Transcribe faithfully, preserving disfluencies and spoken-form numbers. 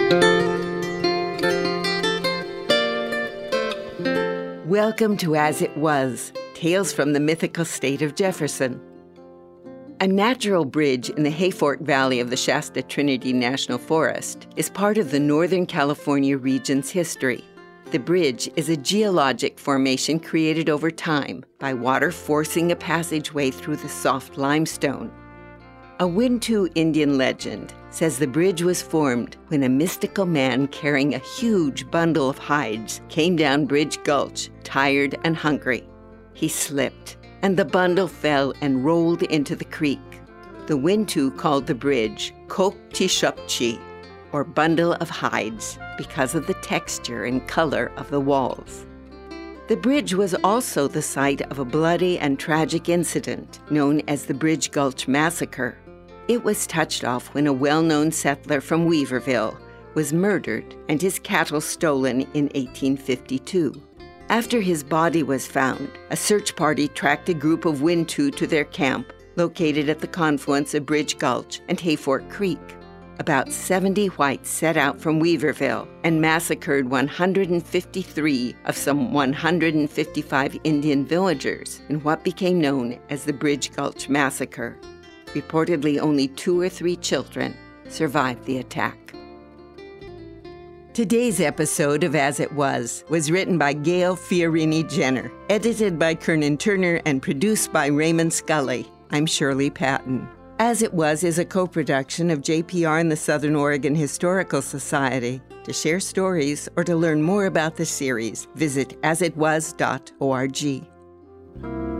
Welcome to As It Was, Tales from the Mythical State of Jefferson. A natural bridge in the Hayfork Valley of the Shasta Trinity National Forest is part of the Northern California region's history. The bridge is a geologic formation created over time by water forcing a passageway through the soft limestone. A Wintu Indian legend says the bridge was formed when a mystical man carrying a huge bundle of hides came down Bridge Gulch, tired and hungry. He slipped, and the bundle fell and rolled into the creek. The Wintu called the bridge Kokchishupchi, or bundle of hides, because of the texture and color of the walls. The bridge was also the site of a bloody and tragic incident known as the Bridge Gulch Massacre. It was touched off when a well-known settler from Weaverville was murdered and his cattle stolen in eighteen fifty-two. After his body was found, a search party tracked a group of Wintu to their camp, located at the confluence of Bridge Gulch and Hayfork Creek. About seventy whites set out from Weaverville and massacred one hundred fifty-three of some one hundred fifty-five Indian villagers in what became known as the Bridge Gulch Massacre. Reportedly, only two or three children survived the attack. Today's episode of As It Was was written by Gail Fiorini Jenner, edited by Kernan Turner, and produced by Raymond Scully. I'm Shirley Patton. As It Was is a co-production of J P R and the Southern Oregon Historical Society. To share stories or to learn more about the series, visit as it was dot org.